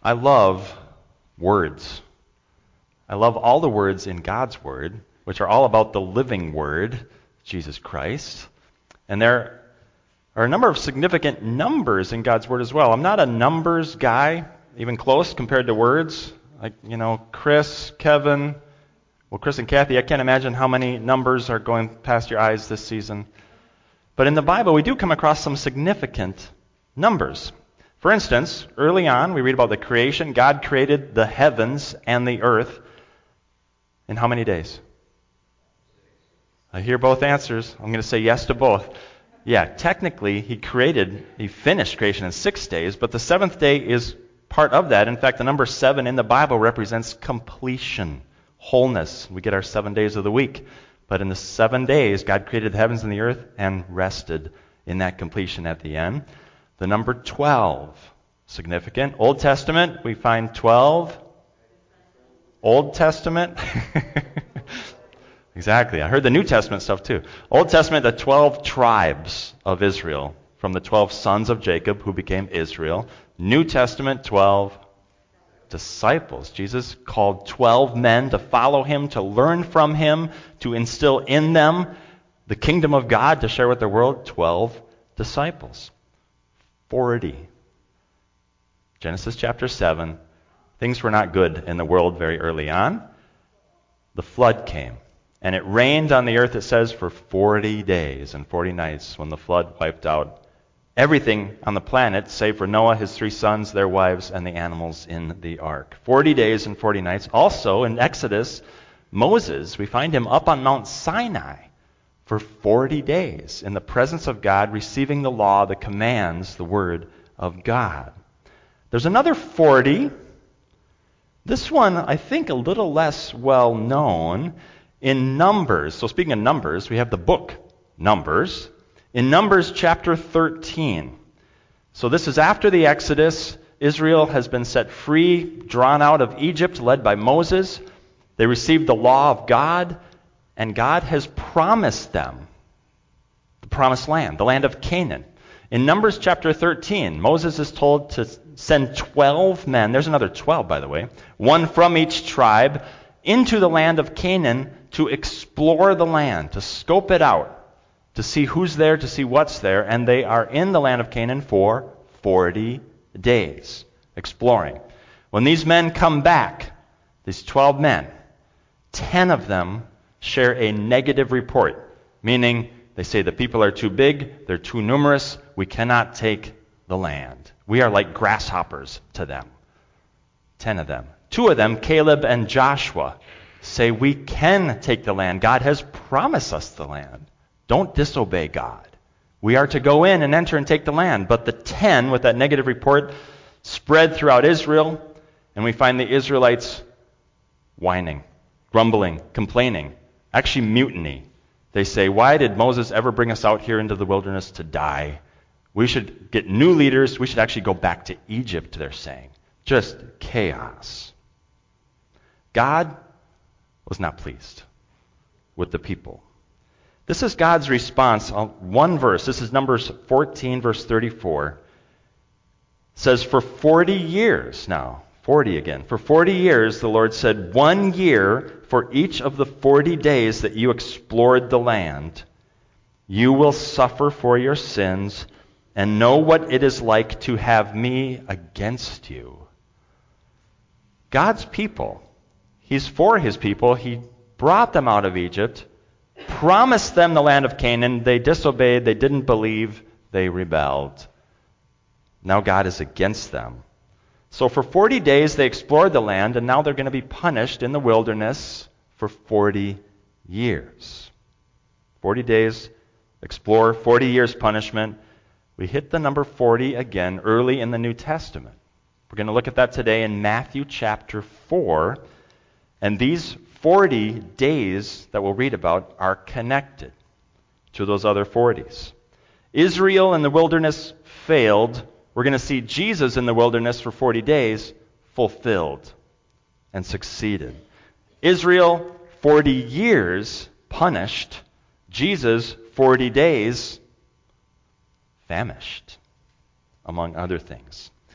I love words. I love all the words in God's Word, which are all about the living Word, Jesus Christ. And there are a number of significant numbers in God's Word as well. I'm not a numbers guy, even close compared to words. Like, Chris, Kevin, Chris and Kathy, I can't imagine how many numbers are going past your eyes this season. But in the Bible, we do come across some significant numbers. For instance, early on, we read about the creation. God created the heavens and the earth in how many days? I hear both answers. I'm going to say yes to both. Yeah, technically, he finished creation in 6 days, but the seventh day is part of that. In fact, the number 7 in the Bible represents completion, wholeness. We get our 7 days of the week. But in the 7 days, God created the heavens and the earth and rested in that completion at the end. The number 12, significant. Old Testament, we find 12. Old Testament. Exactly. I heard the New Testament stuff too. Old Testament, the 12 tribes of Israel, from the 12 sons of Jacob who became Israel. New Testament, 12 disciples. Jesus called 12 men to follow him, to learn from him, to instill in them the kingdom of God, to share with the world. 12 disciples. 40. Genesis chapter 7. Things were not good in the world very early on. The flood came. And it rained on the earth, it says, for 40 days and 40 nights when the flood wiped out everything on the planet, save for Noah, his 3 sons, their wives, and the animals in the ark. 40 days and 40 nights. Also, in Exodus, Moses, we find him up on Mount Sinai for 40 days in the presence of God, receiving the law, the commands, the word of God. There's another 40. This one, I think, a little less well known. In Numbers, so speaking of Numbers, we have the book Numbers. In Numbers chapter 13, so this is after the Exodus. Israel has been set free, drawn out of Egypt, led by Moses. They received the law of God, and God has promised them the promised land, the land of Canaan. In Numbers chapter 13, Moses is told to send 12 men, there's another 12 by the way, one from each tribe, into the land of Canaan to explore the land, to scope it out, to see who's there, to see what's there. And they are in the land of Canaan for 40 days, exploring. When these men come back, these 12 men, 10 of them share a negative report, meaning they say the people are too big, they're too numerous, we cannot take the land. We are like grasshoppers to them. 10 of them. 2 of them, Caleb and Joshua, say we can take the land. God has promised us the land. Don't disobey God. We are to go in and enter and take the land. But the 10 with that negative report spread throughout Israel, and we find the Israelites whining, grumbling, complaining, actually mutiny. They say, why did Moses ever bring us out here into the wilderness to die? We should get new leaders. We should actually go back to Egypt, they're saying. Just chaos. God was not pleased with the people. This is God's response. One verse, this is Numbers 14, verse 34. It says, for 40 years now, 40 again, for 40 years the Lord said, 1 year for each of the 40 days that you explored the land, you will suffer for your sins and know what it is like to have me against you. God's people, He's for His people. He brought them out of Egypt, promised them the land of Canaan. They disobeyed. They didn't believe. They rebelled. Now God is against them. So for 40 days they explored the land, and now they're going to be punished in the wilderness for 40 years. 40 days, explore, 40 years punishment. We hit the number 40 again early in the New Testament. We're going to look at that today in Matthew chapter 4. And these 40 days that we'll read about are connected to those other 40s. Israel in the wilderness failed. We're going to see Jesus in the wilderness for 40 days fulfilled and succeeded. Israel, 40 years punished. Jesus, 40 days famished, among other things.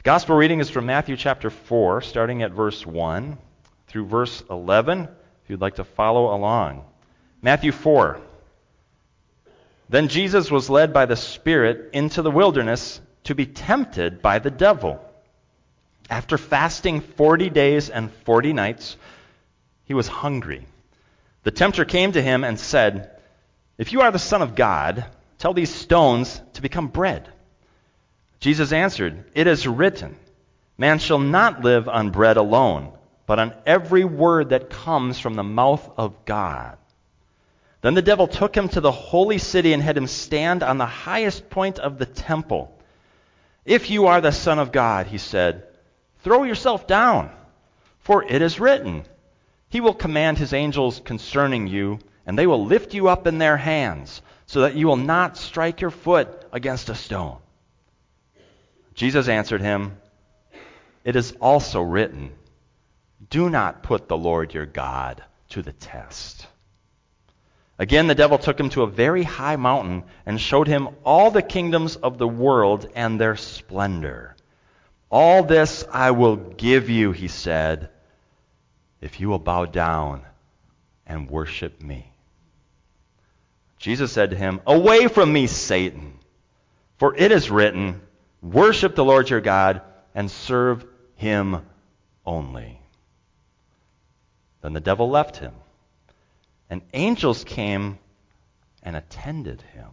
Gospel reading is from Matthew chapter 4, starting at verse 1 through verse 11, if you'd like to follow along. Matthew 4. Then Jesus was led by the Spirit into the wilderness to be tempted by the devil. After fasting 40 days and 40 nights, he was hungry. The tempter came to him and said, "If you are the Son of God, tell these stones to become bread." Jesus answered, "It is written, 'Man shall not live on bread alone, but on every word that comes from the mouth of God.'" Then the devil took him to the holy city and had him stand on the highest point of the temple. "If you are the Son of God," he said, "throw yourself down, for it is written, 'He will command his angels concerning you, and they will lift you up in their hands, so that you will not strike your foot against a stone.'" Jesus answered him, "It is also written, 'Do not put the Lord your God to the test.'" Again the devil took him to a very high mountain and showed him all the kingdoms of the world and their splendor. "All this I will give you," he said, "if you will bow down and worship me." Jesus said to him, "Away from me, Satan, for it is written, 'Worship the Lord your God and serve him only.'" Then the devil left him, and angels came and attended him.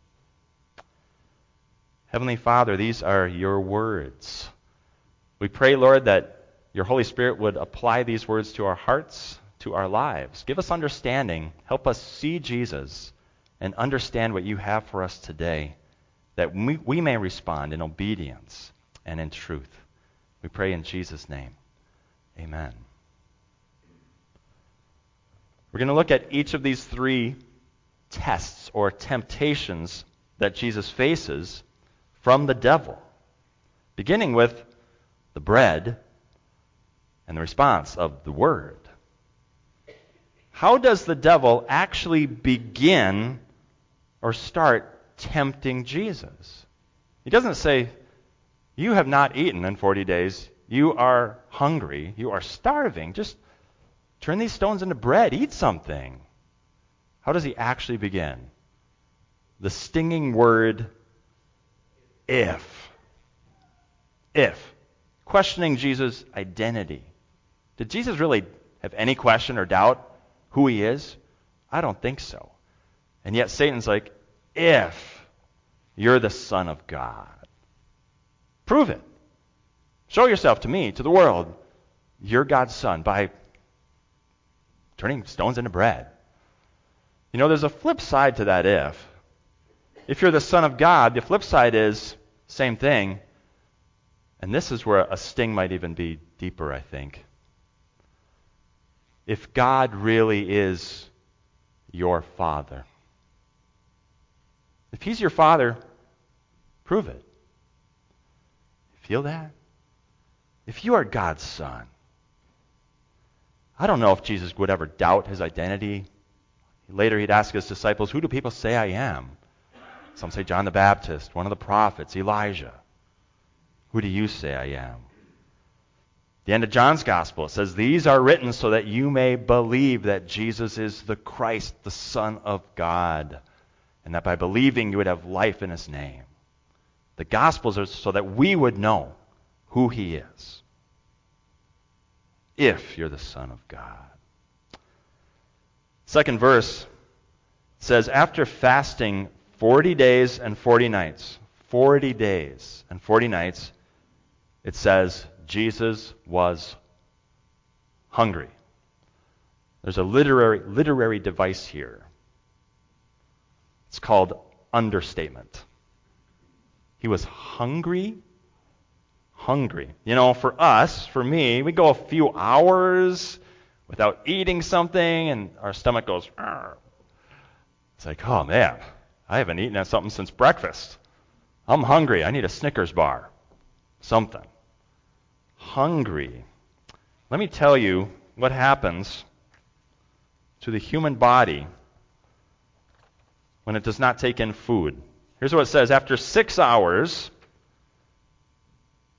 Heavenly Father, these are your words. We pray, Lord, that your Holy Spirit would apply these words to our hearts, to our lives. Give us understanding. Help us see Jesus and understand what you have for us today, that we may respond in obedience and in truth. We pray in Jesus' name. Amen. We're going to look at each of these three tests or temptations that Jesus faces from the devil, beginning with the bread and the response of the word. How does the devil actually begin or start tempting Jesus? He doesn't say, "You have not eaten in 40 days. You are hungry. You are starving. Just turn these stones into bread. Eat something." How does he actually begin? The stinging word, if. If. Questioning Jesus' identity. Did Jesus really have any question or doubt who he is? I don't think so. And yet Satan's like, "If you're the Son of God, prove it. Show yourself to me, to the world. You're God's Son by turning stones into bread." You know, there's a flip side to that if. If you're the Son of God, the flip side is same thing. And this is where a sting might even be deeper, I think. If God really is your Father, if he's your Father, prove it. Feel that? If you are God's Son, I don't know if Jesus would ever doubt his identity. Later he'd ask his disciples, "Who do people say I am?" Some say John the Baptist, one of the prophets, Elijah. "Who do you say I am?" The end of John's Gospel, it says, "These are written so that you may believe that Jesus is the Christ, the Son of God, and that by believing you would have life in his name." The Gospels are so that we would know who he is. If you're the Son of God. Second verse says, after fasting 40 days and 40 nights, 40 days and 40 nights, it says Jesus was hungry. There's a literary device here. It's called understatement. He was hungry. Hungry. You know, for us, for me, we go a few hours without eating something and our stomach goes, "Arr." It's like, oh man, I haven't eaten something since breakfast. I'm hungry. I need a Snickers bar. Something. Hungry. Let me tell you what happens to the human body when it does not take in food. Here's what it says. After 6 hours,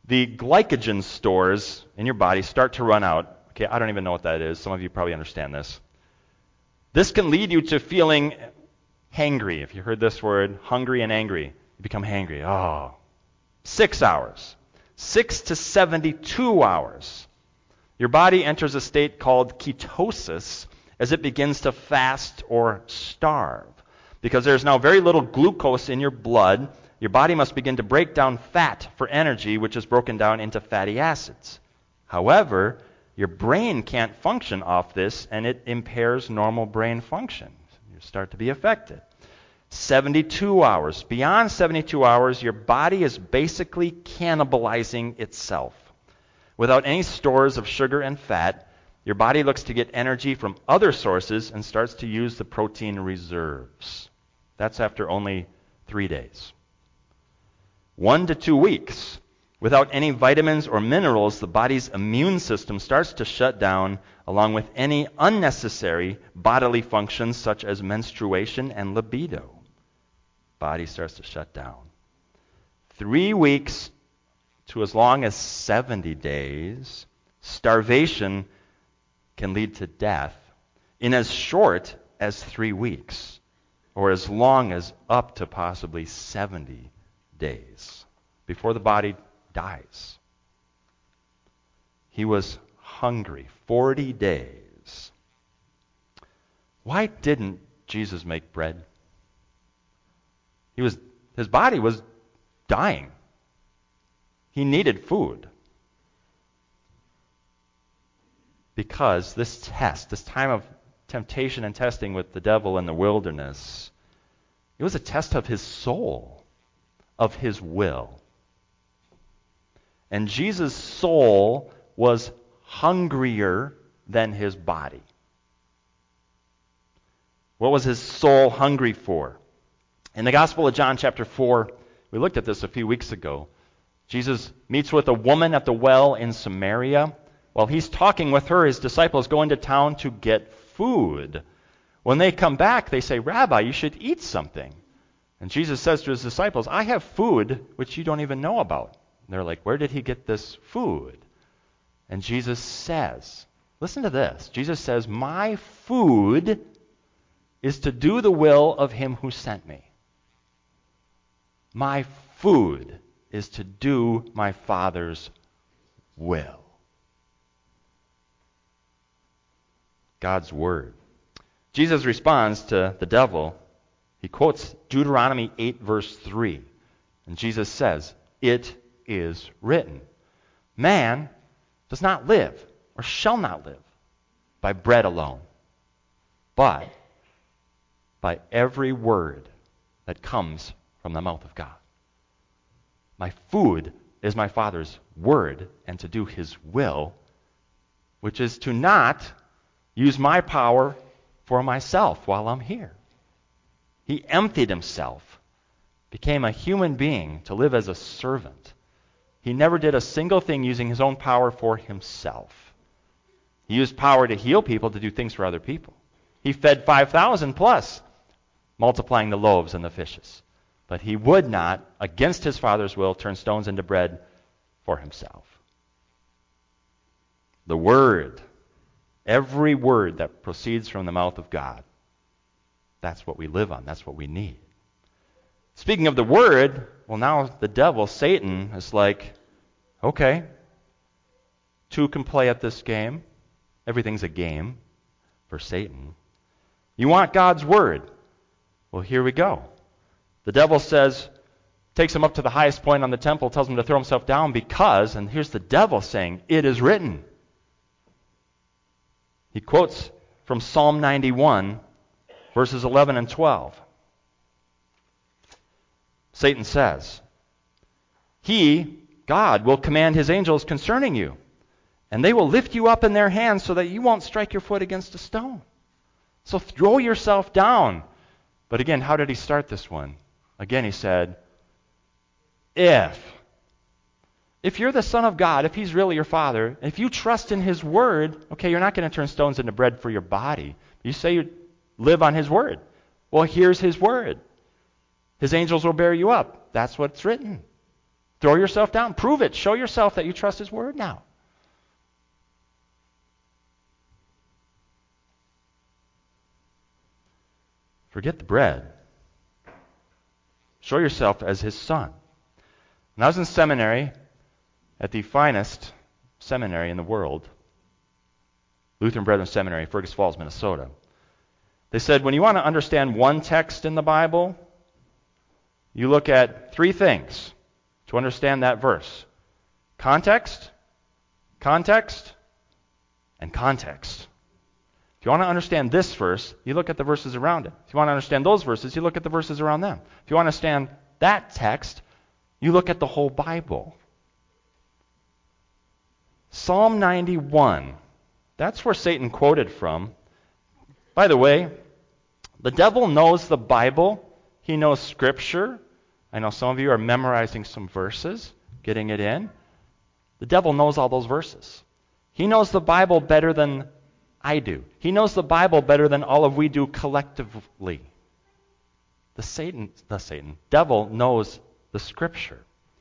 the glycogen stores in your body start to run out. Okay, I don't even know what that is. Some of you probably understand this. This can lead you to feeling hangry. If you heard this word, hungry and angry, you become hangry. Oh, 6 hours. 6 to 72 hours. Your body enters a state called ketosis as it begins to fast or starve. Because there's now very little glucose in your blood, your body must begin to break down fat for energy, which is broken down into fatty acids. However, your brain can't function off this, and it impairs normal brain function. You start to be affected. 72 hours. Beyond 72 hours, your body is basically cannibalizing itself. Without any stores of sugar and fat, your body looks to get energy from other sources and starts to use the protein reserves. That's after only 3 days. 1 to 2 weeks. Without any vitamins or minerals, the body's immune system starts to shut down, along with any unnecessary bodily functions such as menstruation and libido. Body starts to shut down. 3 weeks to as long as 70 days, starvation can lead to death in as short as 3 weeks, or as long as up to possibly 70 days before the body dies. He was hungry 40 days. Why didn't Jesus make bread? His body was dying. He needed food. Because this test, this time of temptation and testing with the devil in the wilderness, it was a test of his soul, of his will. And Jesus' soul was hungrier than his body. What was his soul hungry for? In the Gospel of John chapter 4, we looked at this a few weeks ago. Jesus meets with a woman at the well in Samaria. While he's talking with her, his disciples go into town to get food. When they come back, they say, "Rabbi, you should eat something." And Jesus says to his disciples, "I have food which you don't even know about." And they're like, "Where did he get this food?" And Jesus says, listen to this. Jesus says, "My food is to do the will of him who sent me." My food is to do my Father's will. God's word. Jesus responds to the devil. He quotes Deuteronomy 8, verse 3. And Jesus says, "It is written, man does not live or shall not live by bread alone, but by every word that comes from the mouth of God." My food is my Father's word and to do his will, which is to not use my power for myself while I'm here. He emptied himself, became a human being to live as a servant. He never did a single thing using his own power for himself. He used power to heal people, to do things for other people. He fed 5,000 plus, multiplying the loaves and the fishes. But he would not, against his Father's will, turn stones into bread for himself. The Word, every word that proceeds from the mouth of God, that's what we live on. That's what we need. Speaking of the Word, well, now the devil, Satan, is like, okay, two can play at this game. Everything's a game for Satan. You want God's Word? Well, here we go. The devil says, takes him up to the highest point on the temple, tells him to throw himself down because, and here's the devil saying, "It is written." He quotes from Psalm 91, verses 11 and 12. Satan says, "He, God, will command his angels concerning you, and they will lift you up in their hands so that you won't strike your foot against a stone. So throw yourself down." But again, how did he start this one? Again, he said, if you're the Son of God, if he's really your Father, if you trust in his word, okay, you're not going to turn stones into bread for your body. You say you live on his word. Well, here's his word. His angels will bear you up. That's what's written. Throw yourself down. Prove it. Show yourself that you trust His Word now. Forget the bread. Show yourself as His son. When I was in seminary, at the finest seminary in the world, Lutheran Brethren Seminary, Fergus Falls, Minnesota, they said when you want to understand one text in the Bible, you look at three things to understand that verse. Context, context, and context. If you want to understand this verse, you look at the verses around it. If you want to understand those verses, you look at the verses around them. If you want to understand that text, you look at the whole Bible. Psalm 91, that's where Satan quoted from. By the way, the devil knows the Bible. He knows Scripture. I know some of you are memorizing some verses, getting it in. The devil knows all those verses. He knows the Bible better than I do. He knows the Bible better than all of we do collectively. The devil knows the Scripture.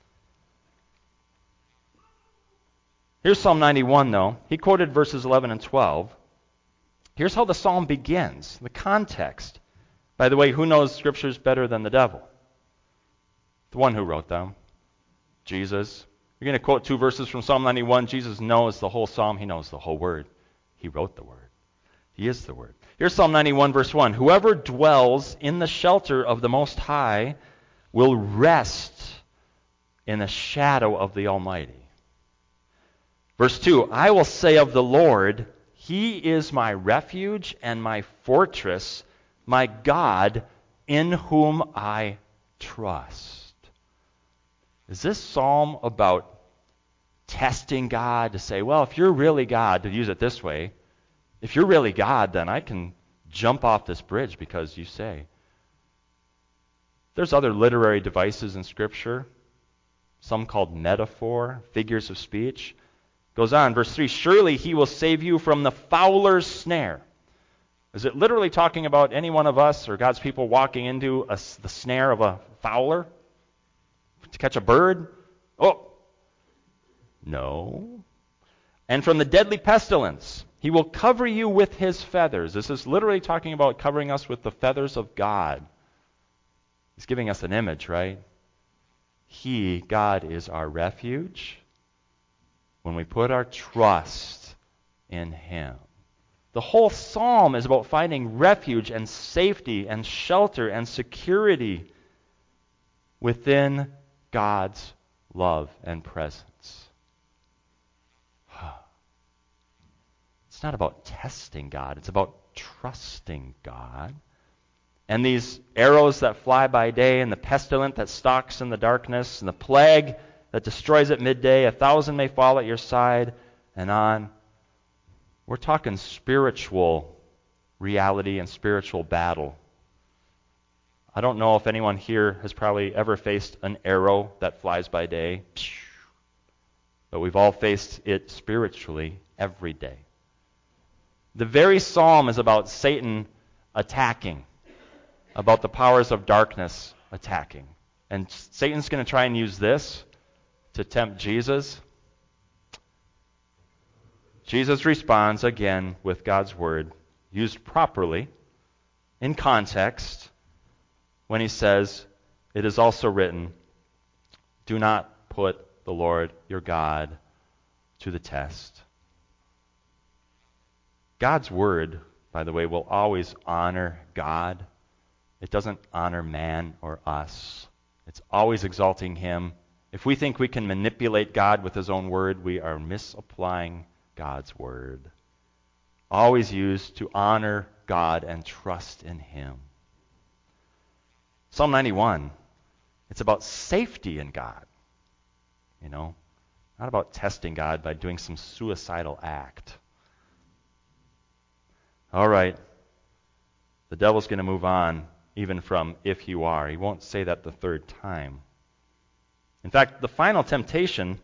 Here's Psalm 91, though. He quoted verses 11 and 12. Here's how the psalm begins, the context. By the way, who knows Scriptures better than the devil? The one who wrote them, Jesus. You're going to quote two verses from Psalm 91. Jesus knows the whole psalm. He knows the whole word. He wrote the word. He is the word. Here's Psalm 91, verse 1. Whoever dwells in the shelter of the Most High will rest in the shadow of the Almighty. Verse 2, I will say of the Lord, He is my refuge and my fortress, my God, in whom I trust. Is this psalm about testing God to say, well, if you're really God, to use it this way, if you're really God, then I can jump off this bridge because you say. There's other literary devices in Scripture, some called metaphor, figures of speech. Goes on, verse 3, surely He will save you from the fowler's snare. Is it literally talking about any one of us or God's people walking into the snare of a fowler to catch a bird? Oh, no. And from the deadly pestilence, He will cover you with His feathers. This is literally talking about covering us with the feathers of God. He's giving us an image, right? He, God, is our refuge when we put our trust in Him. The whole psalm is about finding refuge and safety and shelter and security within God's love and presence. It's not about testing God. It's about trusting God. And these arrows that fly by day and the pestilence that stalks in the darkness and the plague that destroys at midday, 1,000 may fall at your side, and on. We're talking spiritual reality and spiritual battle. I don't know if anyone here has probably ever faced an arrow that flies by day, but we've all faced it spiritually every day. The very psalm is about Satan attacking, about the powers of darkness attacking. And Satan's going to try and use this to tempt Jesus. Jesus responds again with God's word, used properly, in context, when He says, it is also written, do not put the Lord your God to the test. God's word, by the way, will always honor God. It doesn't honor man or us. It's always exalting Him. If we think we can manipulate God with His own word, we are misapplying God's word. Always used to honor God and trust in Him. Psalm 91, it's about safety in God. Not about testing God by doing some suicidal act. All right. The devil's going to move on even from if you are. He won't say that the third time. In fact, the final temptation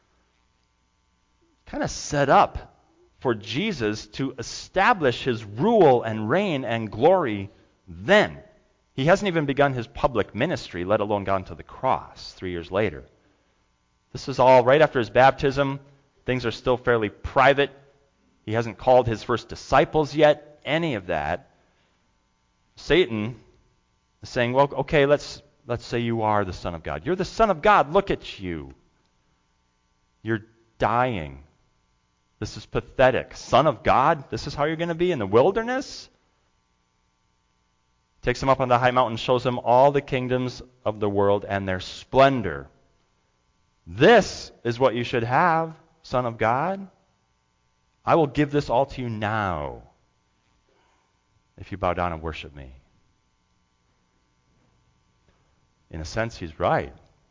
kind of set up for Jesus to establish His rule and reign and glory then. He hasn't even begun His public ministry, let alone gone to the cross 3 years later. This is all right after his baptism. Things are still fairly private. He hasn't called his first disciples yet, any of that. Satan is saying, well, okay, let's say you are the Son of God. You're the Son of God. Look at you. You're dying. This is pathetic. Son of God? This is how you're going to be in the wilderness? Takes him up on the high mountain, shows him all the kingdoms of the world and their splendor. This is what you should have, Son of God. I will give this all to you now if you bow down and worship me. In a sense, he's right?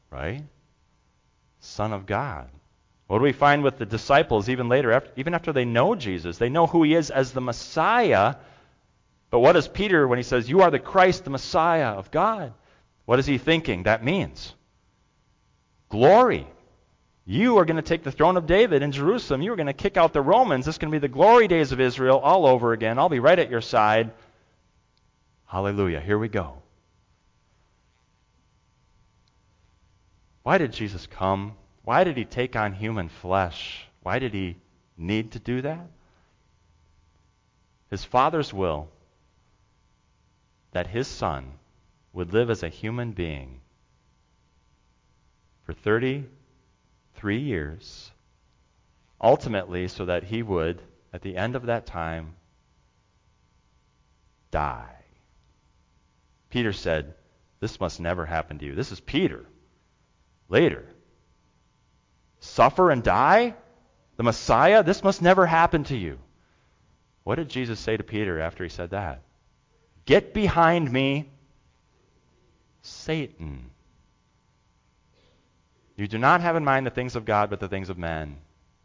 Son of God. What do we find with the disciples even later, even after they know Jesus? They know who he is as the Messiah. But what does Peter, when he says, you are the Christ, the Messiah of God? What is he thinking that means? Glory. You are going to take the throne of David in Jerusalem. You are going to kick out the Romans. This is going to be the glory days of Israel all over again. I'll be right at your side. Hallelujah. Here we go. Why did Jesus come? Why did he take on human flesh? Why did he need to do that? His Father's will that his Son would live as a human being for 33 years, ultimately so that he would, at the end of that time, die. Peter said, this must never happen to you. This is Peter. Later. Suffer and die? The Messiah? This must never happen to you. What did Jesus say to Peter after he said that? Get behind me, Satan. You do not have in mind the things of God, but the things of men.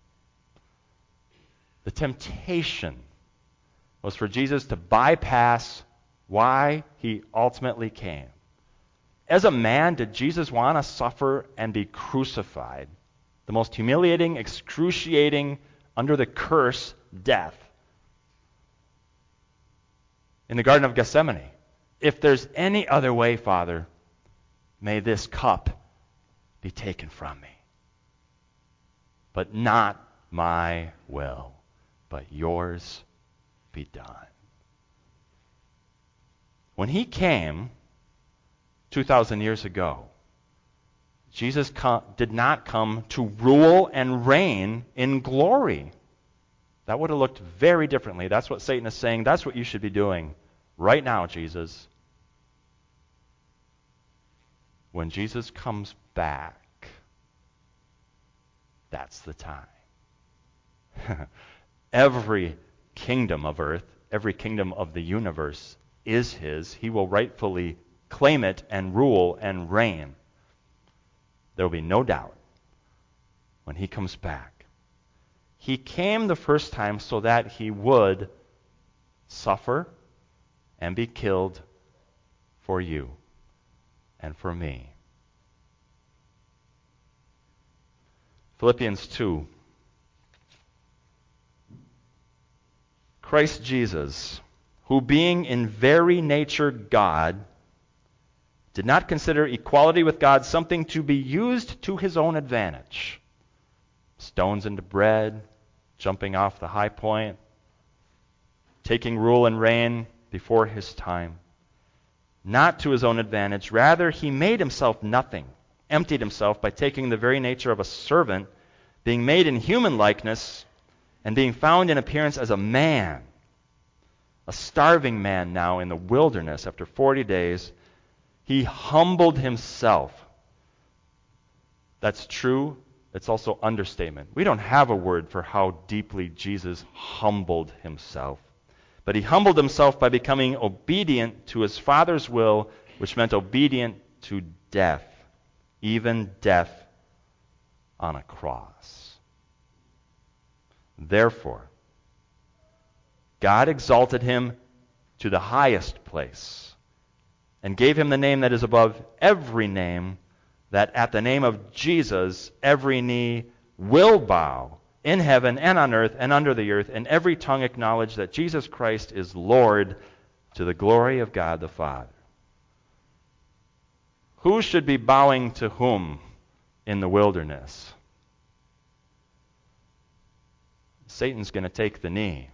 The temptation was for Jesus to bypass why he ultimately came. As a man, did Jesus want to suffer and be crucified? The most humiliating, excruciating, under the curse, death. In the Garden of Gethsemane, if there's any other way, Father, may this cup be taken from me. But not my will, but yours be done. When he came 2,000 years ago, Jesus did not come to rule and reign in glory. That would have looked very differently. That's what Satan is saying. That's what you should be doing right now, Jesus. When Jesus comes back, that's the time. Every kingdom of earth, every kingdom of the universe is his. He will rightfully claim it and rule and reign. There will be no doubt when he comes back. He came the first time so that he would suffer and be killed for you and for me. Philippians 2. Christ Jesus, who being in very nature God, did not consider equality with God something to be used to his own advantage. Stones into bread, jumping off the high point, taking rule and reign before his time. Not to his own advantage. Rather, he made himself nothing, emptied himself by taking the very nature of a servant, being made in human likeness, and being found in appearance as a man, a starving man now in the wilderness after 40 days. He humbled himself. That's true. It's also understatement. We don't have a word for how deeply Jesus humbled himself. But he humbled himself by becoming obedient to his Father's will, which meant obedient to death, even death on a cross. Therefore, God exalted him to the highest place and gave him the name that is above every name, that at the name of Jesus every knee will bow, in heaven and on earth and under the earth, and every tongue acknowledge that Jesus Christ is Lord, to the glory of God the Father. Who should be bowing to whom in the wilderness. Satan's going to take the knee.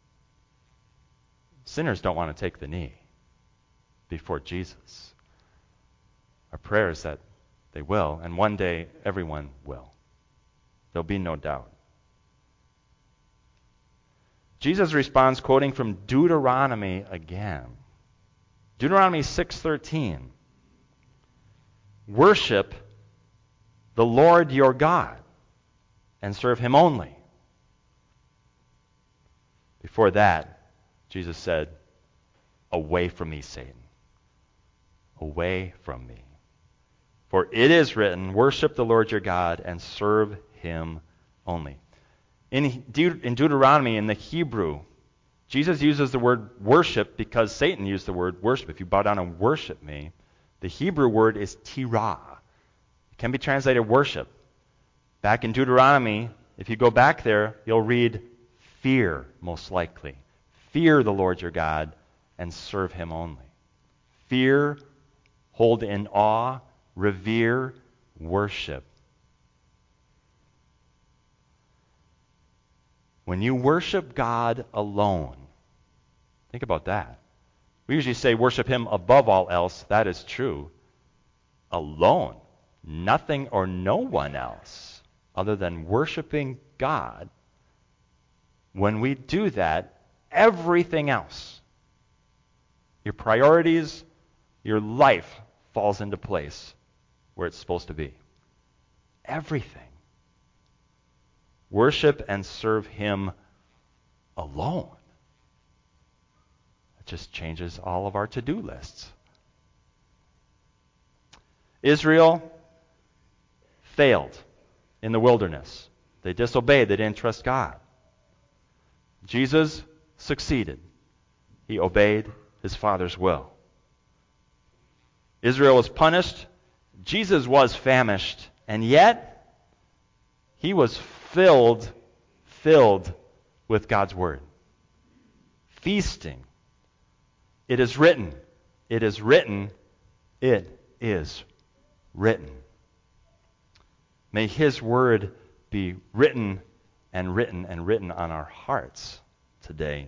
Sinners don't want to take the knee before Jesus. Our prayer is that they will, and one day everyone will. There'll be no doubt. Jesus responds quoting from Deuteronomy again. Deuteronomy 6:13. Worship the Lord your God and serve him only. Before that, Jesus said, away from me, Satan. Away from me. For it is written, worship the Lord your God and serve him only. In Deuteronomy, in the Hebrew, Jesus uses the word worship because Satan used the word worship. If you bow down and worship me, the Hebrew word is tirah. It can be translated worship. Back in Deuteronomy, if you go back there, you'll read fear, most likely. Fear the Lord your God and serve him only. Fear, hold in awe, revere, worship. When you worship God alone, think about that. We usually say worship him above all else. That is true. Alone. Nothing or no one else other than worshiping God. When we do that, everything else, your priorities, your life falls into place where it's supposed to be. Everything. Worship and serve him alone. It just changes all of our to-do lists. Israel failed in the wilderness. They disobeyed. They didn't trust God. Jesus succeeded. He obeyed his Father's will. Israel was punished. Jesus was famished. And yet, he was filled with God's word. Feasting. It is written. It is written. It is written. May his word be written and written and written on our hearts today.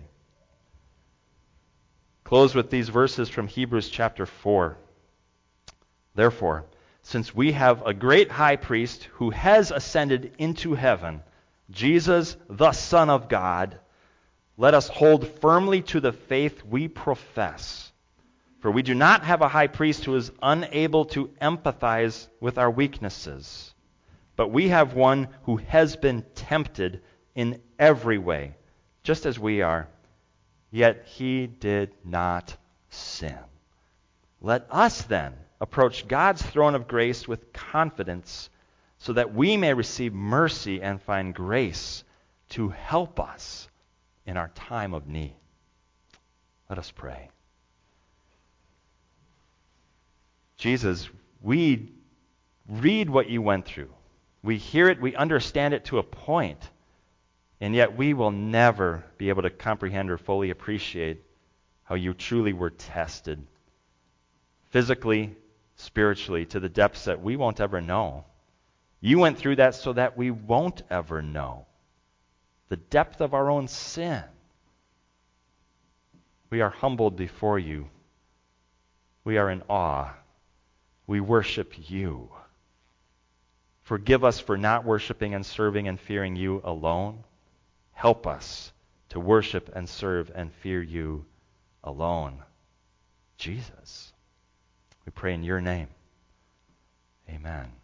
Close with these verses from Hebrews chapter 4. Therefore, since we have a great high priest who has ascended into heaven, Jesus, the Son of God, let us hold firmly to the faith we profess. For we do not have a high priest who is unable to empathize with our weaknesses, but we have one who has been tempted in every way, just as we are, yet he did not sin. Let us then approach God's throne of grace with confidence so that we may receive mercy and find grace to help us in our time of need. Let us pray. Jesus, we read what you went through. We hear it, we understand it to a point, and yet we will never be able to comprehend or fully appreciate how you truly were tested, physically, spiritually, to the depths that we won't ever know. You went through that so that we won't ever know the depth of our own sin. We are humbled before you. We are in awe. We worship you. Forgive us for not worshiping and serving and fearing you alone. Help us to worship and serve and fear you alone. Jesus, we pray in your name. Amen.